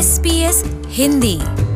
SBS Hindi.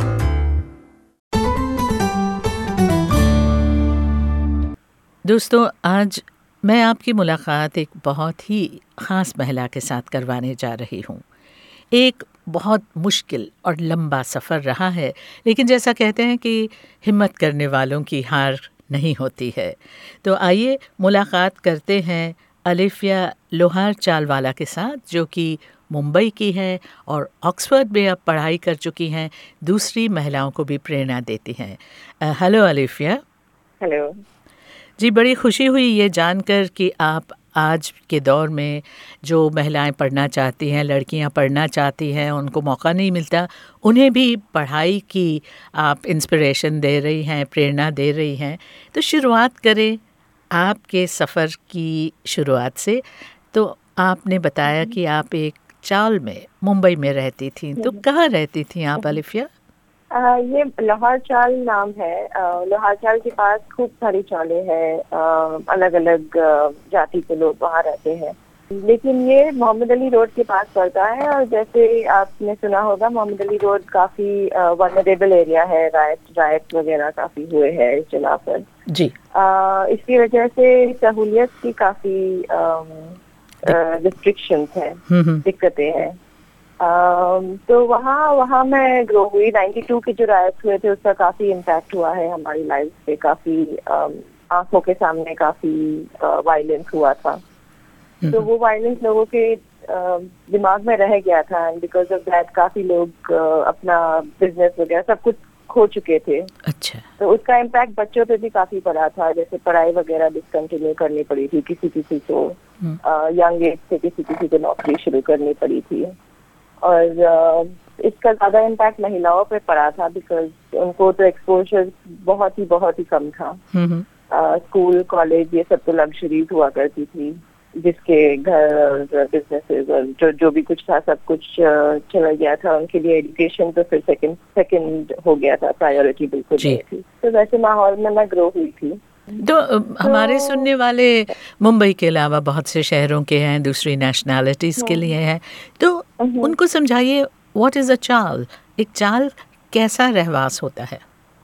दोस्तों, आज मैं आपकी मुलाकात एक बहुत ही ख़ास महिला के साथ करवाने जा रही हूँ। एक बहुत मुश्किल और लंबा सफ़र रहा है, लेकिन जैसा कहते हैं कि हिम्मत करने वालों की हार नहीं होती है। तो आइए मुलाकात करते हैं अलिफिया लोहार चालवाला के साथ, जो कि मुंबई की है और ऑक्सफोर्ड में अब पढ़ाई कर चुकी हैं, दूसरी महिलाओं को भी प्रेरणा देती हैं। हेलो अलिफिया। हेलो जी, बड़ी खुशी हुई ये जानकर कि आप आज के दौर में जो महिलाएं पढ़ना चाहती हैं, लड़कियां पढ़ना चाहती हैं, उनको मौका नहीं मिलता, उन्हें भी पढ़ाई की आप इंस्पिरेशन दे रही हैं, प्रेरणा दे रही हैं। तो शुरुआत करें आपके सफ़र की शुरुआत से। तो आपने बताया कि आप एक चाल में मुंबई में रहती थी, तो कहाँ रहती थी आप अलिफिया? ये लोहार चाल नाम है। लोहार चाल के पास खूब सारी चालें हैं, अलग अलग जाति के लोग वहाँ रहते हैं, लेकिन ये मोहम्मद अली रोड के पास पड़ता है। और जैसे आपने सुना होगा, मोहम्मद अली रोड काफी वल्नरेबल एरिया है, राइट वगैरह काफी हुए हैं इस जगह पर जी। इसकी वजह से सहूलियत की काफी रिस्ट्रिक्शंस हैं, दिक्कतें हैं। तो वहाँ मैं ग्रो हुई। 92 के जो रायट्स हुए थे उसका काफी इम्पैक्ट हुआ है हमारी लाइफ पे। काफी आंखों के सामने काफी वायलेंस हुआ था। तो वो वायलेंस लोगों के दिमाग में रह गया था, एंड बिकॉज ऑफ दैट काफी लोग अपना बिजनेस वगैरह सब कुछ खो चुके थे। अच्छा। तो उसका इम्पैक्ट बच्चों पे भी काफी पड़ा था, जैसे पढ़ाई वगैरह डिसकंटिन्यू करनी पड़ी थी किसी को, यंग एज से किसी को नौकरी शुरू करनी पड़ी थी। और इसका ज्यादा इम्पैक्ट महिलाओं पे पड़ा था, बिकॉज उनको तो एक्सपोजर बहुत ही कम था। स्कूल कॉलेज ये सब तो लग्जरीज हुआ करती थी, जिसके घर और बिजनेसेस और जो भी कुछ था सब कुछ चला गया था। उनके लिए एजुकेशन तो फिर सेकंड हो गया था, प्रायोरिटी बिल्कुल नहीं थी। तो वैसे माहौल में मैं ग्रो हुई थी। तो हमारे सुनने वाले मुंबई के अलावा बहुत से शहरों के हैं, दूसरी नेशनैलिटीज़ के लिए हैं, तो उनको समझाइए व्हाट इज़ अ चाल। एक चाल कैसा रहवास होता है?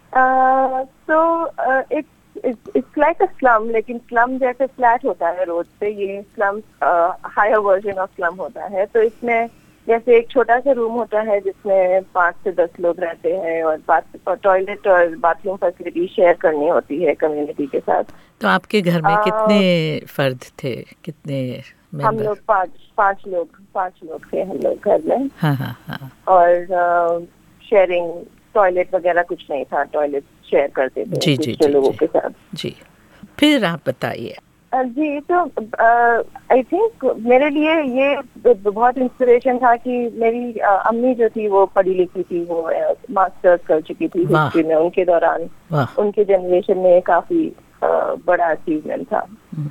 इट्स लाइक अ स्लम, लेकिन स्लम जैसे फ्लैट होता है रोड पे, ये slum higher version of slum होता है। तो इसमें जैसे एक छोटा सा रूम होता है जिसमें 5 से 10 लोग रहते हैं, और टॉयलेट और बाथरूम फैसिलिटी शेयर करनी होती है कम्युनिटी के साथ। तो आपके घर में कितने फर्द थे, कितने मेंबर? हम लोग पाँच लोग थे हम लोग घर में। हाँ। और शेयरिंग टॉयलेट वगैरह कुछ नहीं था, टॉयलेट शेयर करते थे दूसरे लोगों के साथ। जी, फिर आप बताइए। जी, तो आई थिंक मेरे लिए ये बहुत इंस्पिरेशन था कि मेरी अम्मी जो थी वो पढ़ी लिखी थी, वो मास्टर्स कर चुकी थी हिस्ट्री में। उनके दौरान उनके जनरेशन में काफी बड़ा अचीवमेंट था।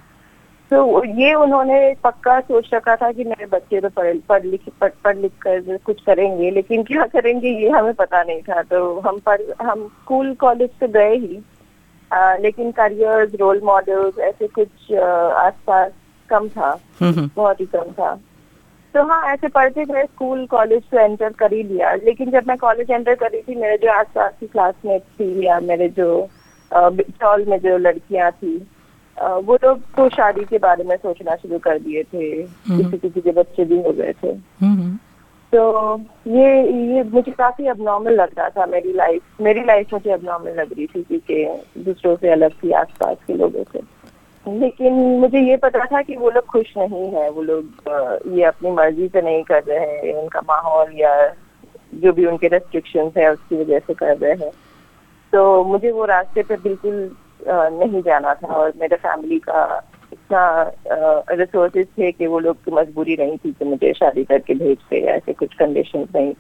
तो ये उन्होंने पक्का सोच रखा था कि मेरे बच्चे तो पढ़ लिख कर कुछ करेंगे, लेकिन क्या करेंगे ये हमें पता नहीं था। तो हम स्कूल कॉलेज तो गए ही, लेकिन करियर्स, रोल मॉडल्स ऐसे कुछ आसपास कम था, बहुत ही कम था। तो हाँ, ऐसे पढ़ते गए, स्कूल कॉलेज तो एंटर कर ही लिया। लेकिन जब मैं कॉलेज एंटर करी थी, मेरे जो आसपास की क्लासमेट्स थी या मेरे जो हॉल में जो लड़कियां थी, वो लोग तो शादी के बारे में सोचना शुरू कर दिए थे। किसी के बच्चे भी हो गए थे। तो ये मुझे काफी अबनॉर्मल लग रहा था। मेरी लाइफ मुझे अबनॉर्मल लग रही थी, क्योंकि दूसरों से अलग थी आसपास के लोगों से। लेकिन मुझे ये पता था कि वो लोग खुश नहीं है, वो लोग ये अपनी मर्जी से नहीं कर रहे हैं, उनका माहौल या जो भी उनके रेस्ट्रिक्शंस है उसकी वजह से कर रहे हैं। तो मुझे वो रास्ते पे बिल्कुल नहीं जाना था, और मेरे फैमिली का इतना रिसोर्सेज थे कि वो लोग की मजबूरी नहीं थी कि मुझे शादी करके भेजते, ऐसे कुछ कंडीशंस नहीं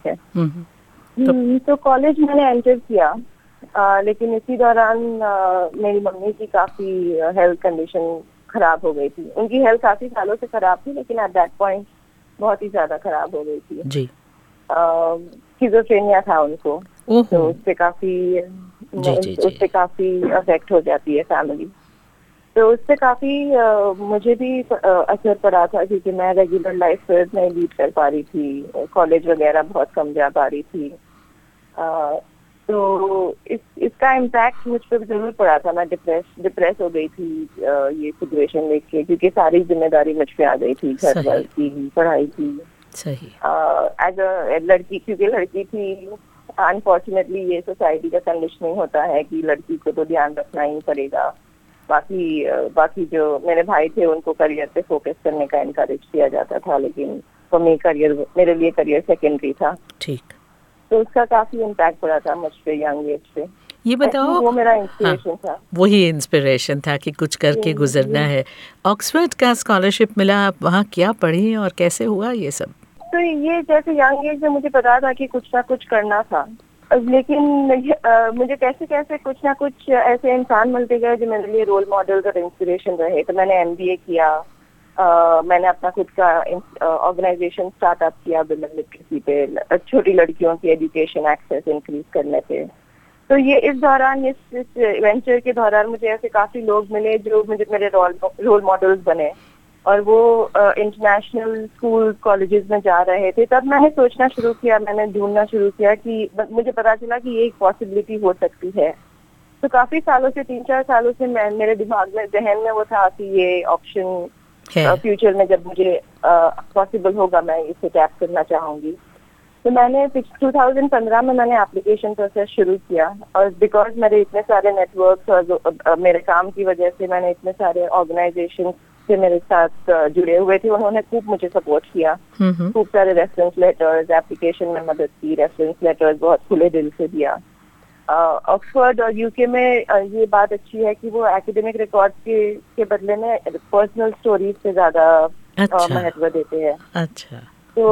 थे। तो कॉलेज मैंने एंटर किया, लेकिन इसी दौरान मेरी मम्मी की काफी हेल्थ कंडीशन खराब हो गई थी। उनकी हेल्थ काफी सालों से खराब थी, लेकिन एट दैट पॉइंट बहुत ही ज्यादा खराब हो गई थी जी। स्किज़ोफ्रेनिया था उनको, तो उससे काफी अफेक्ट हो जाती है फैमिली। तो उससे काफी मुझे भी असर पड़ा था, क्योंकि मैं रेगुलर लाइफ फिर नहीं लीड कर पा रही थी, कॉलेज वगैरह बहुत कम जा पा रही थी। तो इसका इम्पैक्ट मुझ पर जरूर पड़ा था। मैं डिप्रेस हो गई थी ये सिचुएशन देख के, क्योंकि सारी जिम्मेदारी मुझ पे आ गई थी, घर वर की, पढ़ाई की। सही। एज अ लड़की, क्योंकि लड़की थी, अनफॉर्चुनेटली ये सोसाइटी का कंडीशनिंग होता है कि लड़की को तो ध्यान रखना ही पड़ेगा। बाकी जो मेरे भाई थे उनको करियर पे फोकस करने का इनकरेज किया जाता था, लेकिन तो मेरे लिए करियर सेकेंडरी था। ठीक। तो उसका काफी इम्पैक्ट पड़ा था मुझ पे यंग एज पे। ये बताओ, वो मेरा इंस्पिरेशन था। वही इंस्पिरेशन था कि कुछ करके गुजरना है। ऑक्सफोर्ड का स्कॉलरशिप मिला, आप वहाँ क्या पढ़ी और कैसे हुआ ये सब? तो ये जैसे यंग एज में मुझे पता था कि कुछ ना कुछ करना था, लेकिन मुझे कैसे कैसे कुछ ना कुछ ऐसे इंसान मिलते गए जो मेरे लिए रोल मॉडल्स और इंस्पिरेशन रहे। तो मैंने MBA किया, मैंने अपना खुद का ऑर्गेनाइजेशन स्टार्टअप किया विमेन लिटरेसी पे, छोटी लड़कियों की एजुकेशन एक्सेस इंक्रीज करने पे। तो ये इस दौरान, इस वेंचर के दौरान मुझे ऐसे काफी लोग मिले जो मुझे मेरे रोल मॉडल्स बने, और वो इंटरनेशनल स्कूल कॉलेजेस में जा रहे थे। तब मैंने सोचना शुरू किया, मैंने ढूंढना शुरू किया कि मुझे पता चला कि ये एक पॉसिबिलिटी हो सकती है। तो काफी सालों से, 3-4 सालों से मेरे दिमाग में, जहन में वो था कि ये ऑप्शन फ्यूचर में जब मुझे पॉसिबल होगा मैं इसे टैप करना चाहूंगी। तो मैंने 2015 में मैंने एप्लीकेशन प्रोसेस शुरू किया, और बिकॉज मेरे इतने सारे नेटवर्क्स और मेरे काम की वजह से मैंने इतने सारे ऑर्गेनाइजेशन से मेरे साथ जुड़े हुए थे, उन्होंने खूब मुझे सपोर्ट किया। खूब सारे रेफरेंस लेटर्स, एप्लीकेशन में मदद की, रेफरेंस लेटर्स बहुत खुले दिल से दिया। ऑक्सफोर्ड और यूके में ये बात अच्छी है कि वो एकेडमिक रिकॉर्ड के बदले में पर्सनल स्टोरीज से ज्यादा महत्व देते हैं। अच्छा। तो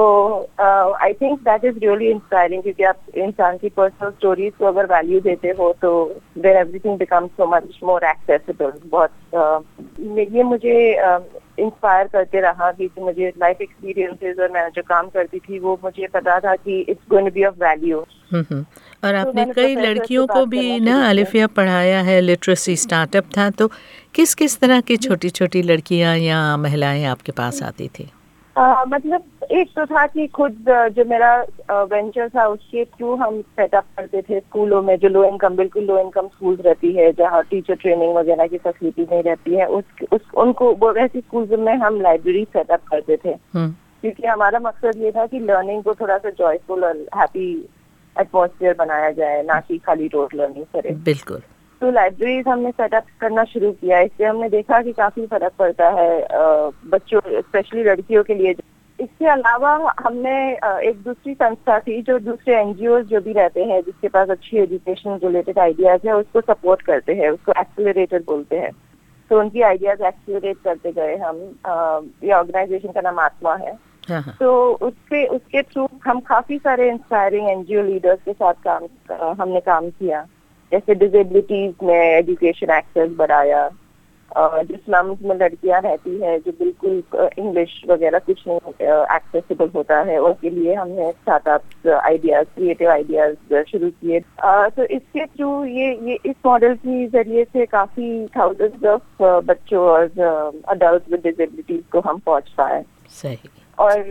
I think that is really inspiring, क्योंकि आप इंसान की पर्सनल स्टोरीज को अगर वैल्यू देते हो तो there everything becomes so much more accessible. बहुत ये मुझे इंस्पायर करते रहा, क्योंकि मुझे लाइफ एक्सपीरियंसेस और मैं जो काम करती थी वो मुझे पता था कि it's going to be of value. और आपने कई लड़कियों को भी ना अलिफिया पढ़ाया है, लिटरेसी स्टार्टअप था। तो किस किस तरह की छोटी छोटी लड़कियां या महिलाएं आपके पास आती थी? मतलब एक तो था कि खुद जो मेरा वेंचर था उसके थ्रू हम सेटअप करते थे स्कूलों में, जो बिल्कुल लो इनकम स्कूल्स रहती है, जहाँ टीचर ट्रेनिंग वगैरह की फैसिलिटी नहीं रहती है, उनको वो ऐसी स्कूल्स में हम लाइब्रेरी सेटअप करते थे। क्योंकि हमारा मकसद ये था कि लर्निंग को थोड़ा सा जॉयफुल और हैप्पी एटमॉस्फेयर बनाया जाए, ना कि खाली रोड लर्निंग करे। बिल्कुल। तो लाइब्रेरीज हमने सेटअप करना शुरू किया। इससे हमने देखा कि काफी फर्क पड़ता है बच्चों, स्पेशली लड़कियों के लिए। इसके अलावा हमने एक दूसरी संस्था थी जो दूसरे NGOs जो भी रहते हैं जिसके पास अच्छी एजुकेशन रिलेटेड आइडियाज है, उसको सपोर्ट करते हैं, उसको एक्सेलरेटर बोलते हैं। तो उनकी आइडियाज एक्सेलरेट करते गए हम। ये ऑर्गेनाइजेशन का नाम आत्मा है। तो उसके थ्रू हम काफी सारे इंस्पायरिंग NGO लीडर्स के साथ हमने काम किया। जैसे डिसेबिलिटीज में एजुकेशन एक्सेस बढ़ाया, जो स्लम्स में लड़कियां रहती है जो बिल्कुल इंग्लिश वगैरह कुछ नहीं एक्सेसिबल होता है, उनके लिए हमने स्टार्टअप्स आइडियाज, क्रिएटिव आइडियाज शुरू किए। तो इसके थ्रू ये इस मॉडल की जरिए से काफी थाउजेंड्स ऑफ बच्चों और अडल्ट विद डिसेबिलिटीज को हम पहुंच पाए। सही। और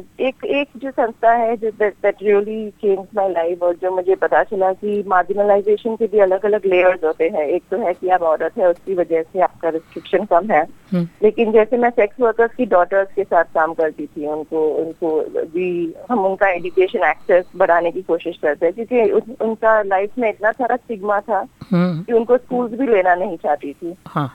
एक जो संस्था है जो that really change my life, और जो मुझे पता चला कि मार्जिनलाइजेशन के भी अलग अलग लेयर्स होते हैं। एक तो है कि आप औरत है, उसकी वजह से आपका रिस्ट्रिक्शन कम है, लेकिन जैसे मैं सेक्स वर्कर्स की डॉटर्स के साथ काम करती थी, उनको भी हम उनका एजुकेशन एक्सेस बढ़ाने की कोशिश करते हैं, क्योंकि उनका लाइफ में इतना सारा स्टिग्मा था कि उनको स्कूल्स भी लेना नहीं चाहती थी।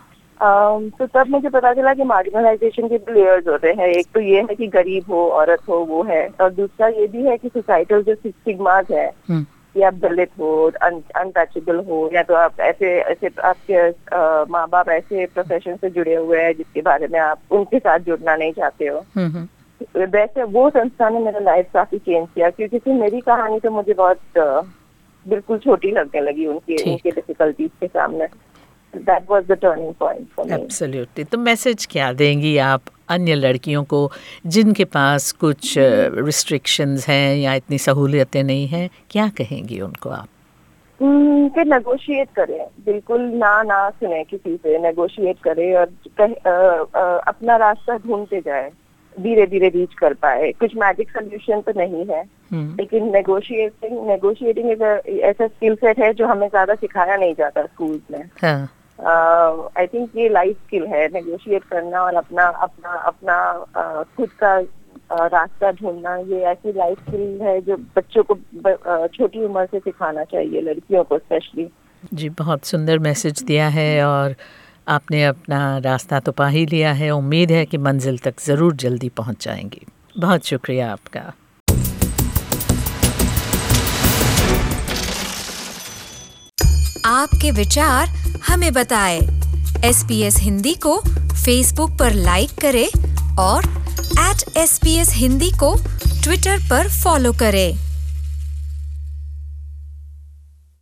तो तब मुझे पता चला कि मार्जिनलाइजेशन के भी लेयर्स होते हैं। एक तो ये है कि गरीब हो, औरत हो, वो है, और दूसरा ये भी है कि सोसाइटल जो स्टिग्मास है कि आप दलित हो, अनटचेबल हो, या तो आप ऐसे आपके माँ बाप ऐसे प्रोफेशन से जुड़े हुए हैं जिसके बारे में आप उनके साथ जुड़ना नहीं चाहते हो। वैसे वो संस्था ने मेरा लाइफ काफी चेंज किया, क्योंकि मेरी कहानी तो मुझे बहुत बिल्कुल छोटी लगने लगी उनके डिफिकल्टीज के सामने। That was the turning point for me. Absolutely. तो मैसेज क्या देंगी आप अन्य लड़कियों को जिनके पास कुछ रिस्ट्रिक्शंस हैं या इतनी सहूलियतें नहीं हैं, क्या कहेंगी उनको आप? कि नेगोशिएट करें, बिल्कुल ना सुने किसी से, नेगोशिएट करें और अपना रास्ता ढूंढते जाए, धीरे धीरे रीच कर पाए। कुछ मैजिक सोल्यूशन तो नहीं है, लेकिन नेगोशिएटिंग ऐसा स्किल सेट है जो हमें ज्यादा सिखाया नहीं जाता स्कूल में। आई थिंक ये लाइफ स्किल है, नेगोशिएट करना और अपना खुद का रास्ता ढूंढना। ये ऐसी लाइफ स्किल है जो बच्चों को छोटी उम्र से सिखाना चाहिए, लड़कियों को स्पेशली। जी, बहुत सुंदर मैसेज दिया है और आपने अपना रास्ता तो पा ही लिया है। उम्मीद है कि मंजिल तक ज़रूर जल्दी पहुंच जाएंगी। बहुत शुक्रिया आपका। आपके विचार हमें बताएं। SBS हिंदी को फेसबुक पर लाइक करें और @SBS हिंदी को ट्विटर पर फॉलो करें।